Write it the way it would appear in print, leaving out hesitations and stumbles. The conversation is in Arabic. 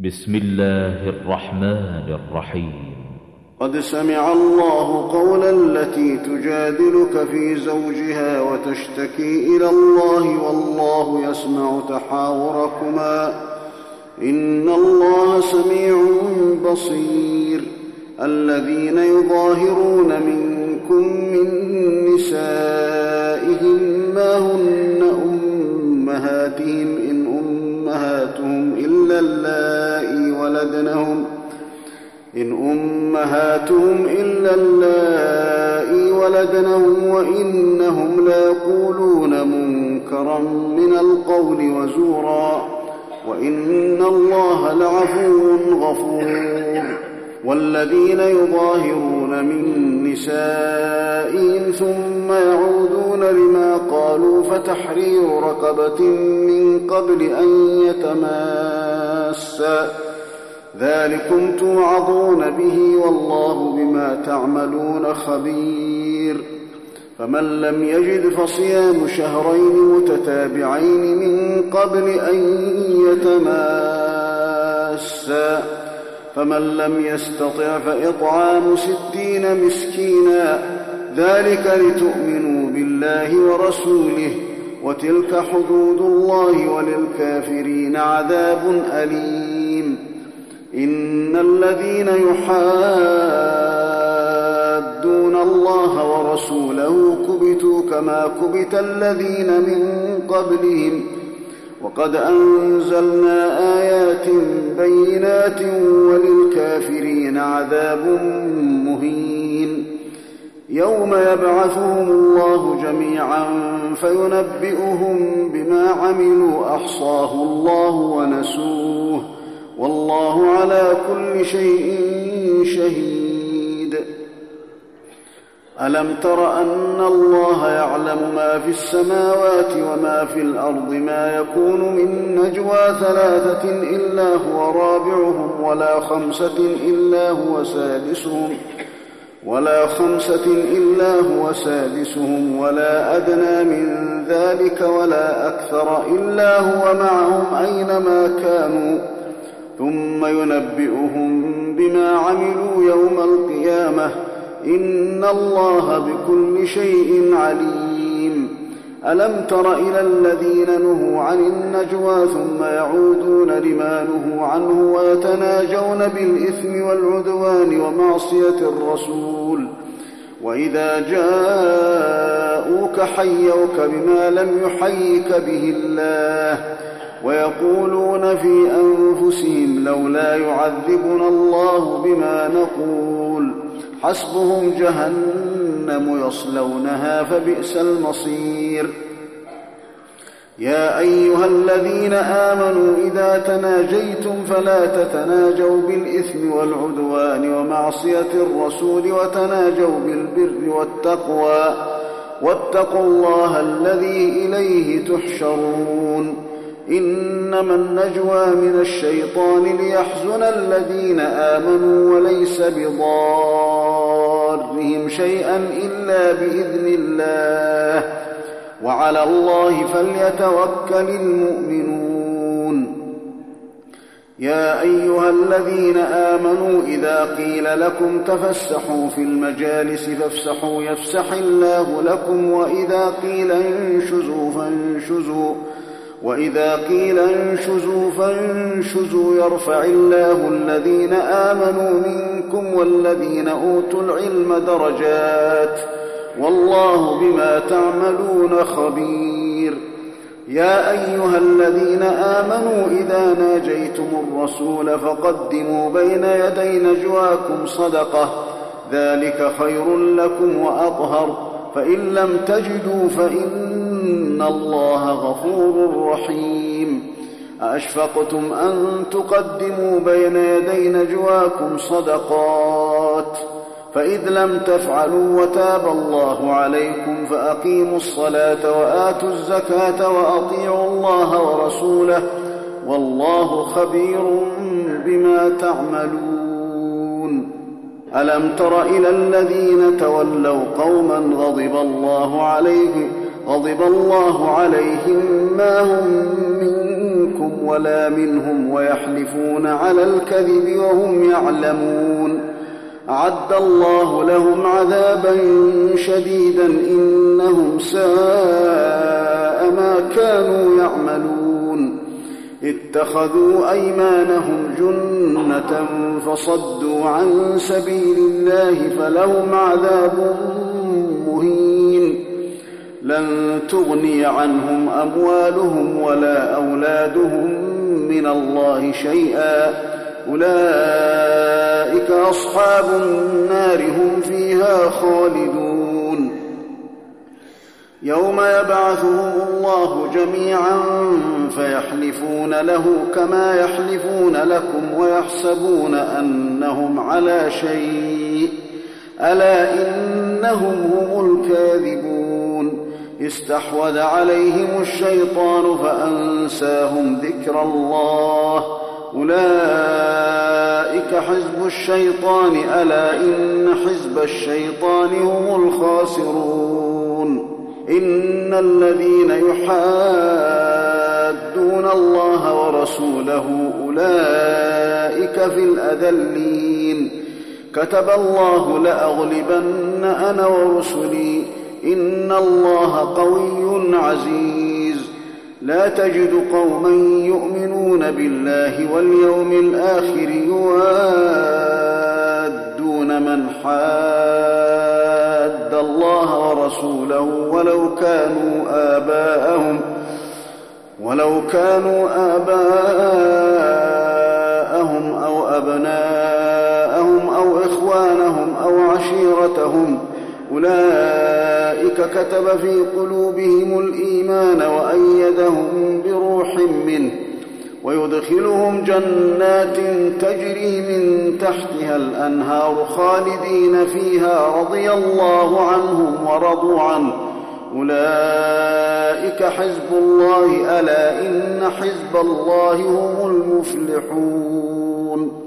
بسم الله الرحمن الرحيم. قد سمع الله قول التي تجادلك في زوجها وتشتكي إلى الله والله يسمع تحاوركما إن الله سميع بصير. الذين يظاهرون منكم من نسائهم ما هن أمهاتهم إن أمهاتهم إلا اللائي ولدنهم وإنهم ليقولون منكرا من القول وزورا وإن الله لعفو غفور. والذين يظاهرون من نسائهم ثم يعودون لما قالوا فتحرير رقبة من قبل أن يتماسا ذلكم توعظون به والله بما تعملون خبير. فمن لم يجد فصيام شهرين متتابعين من قبل أن يتماسا فمن لم يستطع فإطعام 60 مسكينا ذلك لتؤمنوا بالله ورسوله وتلك حدود الله وللكافرين عذاب أليم. إن الذين يحادون الله ورسوله كبتوا كما كبت الذين من قبلهم وقد أنزلنا آيات بينات وللكافرين عذاب مهين. يوم يبعثهم الله جميعا فينبئهم بما عملوا أحصاه الله ونسوه والله على كل شيء شهيد. ألم تر أن الله يعلم ما في السماوات وما في الأرض ما يكون من نجوى 3 إلا هو رابعهم ولا 5 إلا هو سادسهم ولا أدنى من ذلك ولا أكثر إلا هو معهم أينما كانوا ثم ينبئهم بما عملوا يوم القيامة إن الله بكل شيء عليم. ألم تر إلى الذين نهوا عن النجوى ثم يعودون لما نهوا عنه ويتناجون بالإثم والعدوان ومعصية الرسول وإذا جاءوك حيوك بما لم يحيك به الله ويقولون في أنفسهم لولا يعذبنا الله بما نقول حسبهم جهنم يصلونها فبئس المصير. يا أيها الذين آمنوا إذا تناجيتم فلا تتناجوا بالإثم والعدوان ومعصية الرسول وتناجوا بالبر والتقوى واتقوا الله الذي إليه تحشرون. إنما النجوى من الشيطان ليحزن الذين آمنوا وليس بضارهم شيئا إلا بإذن الله وعلى الله فليتوكل المؤمنون. يا أيها الذين آمنوا إذا قيل لكم تفسحوا في المجالس فافسحوا يفسح الله لكم وإذا قيل انشزوا فانشزوا يرفع الله الذين آمنوا منكم والذين أوتوا العلم درجات والله بما تعملون خبير. يا أيها الذين آمنوا إذا ناجيتم الرسول فقدموا بين يدي نجواكم صدقة ذلك خير لكم وأطهر فإن لم تجدوا فإن الله غفور رحيم. أأشفقتم أن تقدموا بين يدي نجواكم صدقات فإذ لم تفعلوا وتاب الله عليكم فأقيموا الصلاة وآتوا الزكاة وأطيعوا الله ورسوله والله خبير بما تعملون. ألم تر إلى الذين تولوا قوما غضب الله عليهم ما هم منكم ولا منهم ويحلفون على الكذب وهم يعلمون. أعد الله لهم عذابا شديدا إنهم ساء ما كانوا يعملون. اتخذوا أيمانهم جنة فصدوا عن سبيل الله فلهم عذاب مهين. لن تغني عنهم أموالهم ولا أولادهم من الله شيئا أولئك أصحاب النار هم فيها خالدون. يوم يبعثهم الله جميعا فيحلفون له كما يحلفون لكم ويحسبون أنهم على شيء ألا إنهم هم الكاذبون. استحوذ عليهم الشيطان فأنساهم ذكر الله أولئك حزب الشيطان ألا إن حزب الشيطان هم الخاسرون. إن الذين يحادون الله ورسوله أولئك في الأذلين. كتب الله لأغلبن أنا ورسلي إن الله قوي عزيز. لا تجد قوما يؤمنون بالله واليوم الآخر يوادون من حاد الله ورسوله ولو كانوا آباءهم أو أبناءهم أو إخوانهم أو عشيرتهم أولئك كتب في قلوبهم الإيمان وأيدهم بروح منه ويدخلهم جنات تجري من تحتها الأنهار خالدين فيها رضي الله عنهم ورضوا عنه أولئك حزب الله ألا إن حزب الله هم المفلحون.